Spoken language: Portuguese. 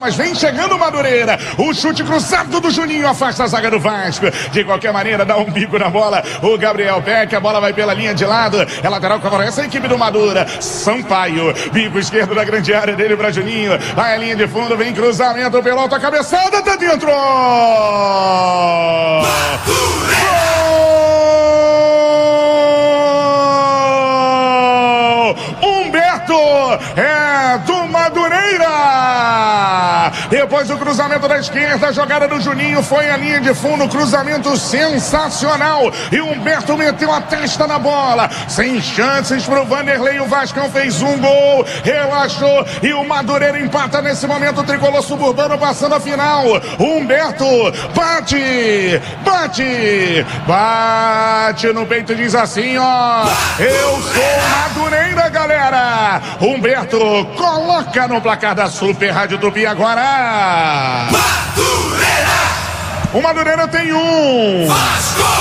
Mas vem chegando o Madureira, o chute cruzado do Juninho afasta a zaga do Vasco. De qualquer maneira, dá um bico na bola o Gabriel Peck, a bola vai pela linha de lado, é lateral que favorece a equipe do Madura. Sampaio, bico esquerdo da grande área dele para Juninho, vai a linha de fundo, vem cruzamento pelo alto, a cabeçada, tá dentro! Humberto é do Madureira. Depois do cruzamento da esquerda, a jogada do Juninho foi a linha de fundo, cruzamento sensacional. E Humberto meteu a testa na bola, sem chances pro Vanderlei. O Vascão fez um gol, relaxou e o Madureira empata nesse momento. O tricolor suburbano passando a final. Humberto bate no peito, diz assim, ó: eu sou Madureira, galera. Humberto coloca no placar da Super Rádio Tupi agora. Madureira! O Madureira tem um. Vasco!